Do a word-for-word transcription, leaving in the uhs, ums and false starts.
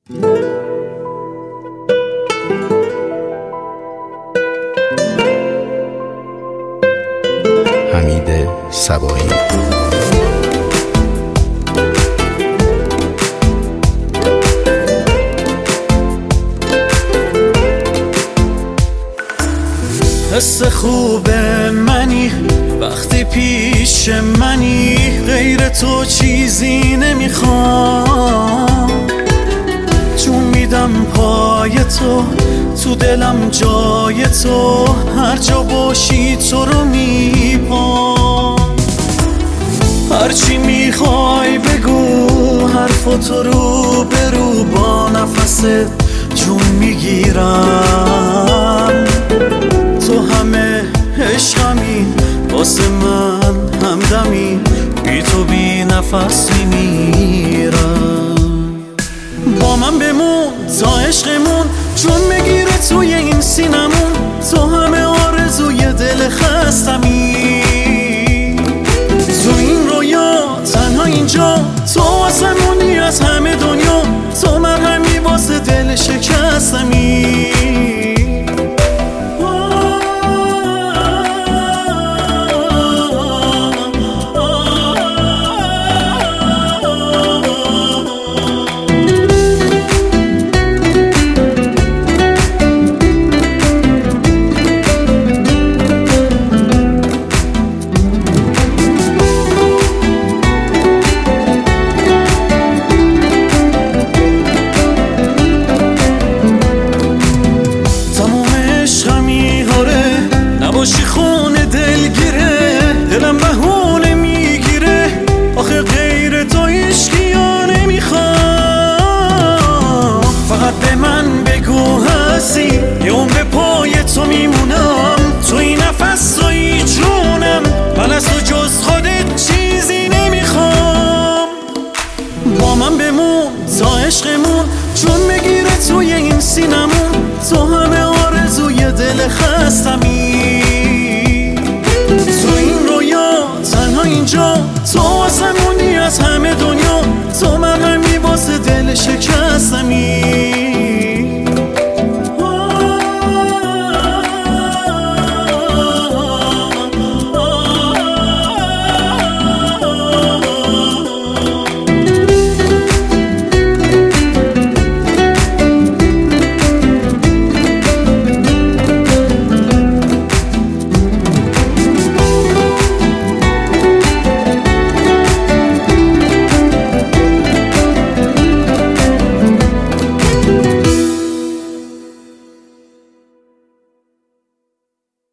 حمید صباحی. حس خوب منی وقتی پیش منی، غیر تو چیزی نمیخوام. جون میدم پای تو، تو دلم جای تو، هر جا باشی تو رو میپام. هرچی میخوای بگو، حرفاتو رو برو، با نفست جون میگیرم. تو همه عشقمی، واسه من همدمی، بی تو بی نفس میمیرم. با من بمون تا عشقمون جون میگیره توی این سینمون. تو همه آرزوی دل خستمی، تو این رویا تنها اینجا، تو آسمونی از همه دنیا، تو مرهمی واسه دل شکستمی. نباشی خونه دلگیره، دلم بهونه میگیره، آخه غیر تو عشقیا نمیخوام. فقط به من بگو هستی، یه اون به پای تو میمونم، توی نفس توی جونم، من از تو جز خودت چیزی نمیخوام. با من بمون تا عشقمون جون میگیره توی این سینمون، تو همه آرزوی دل خستمی.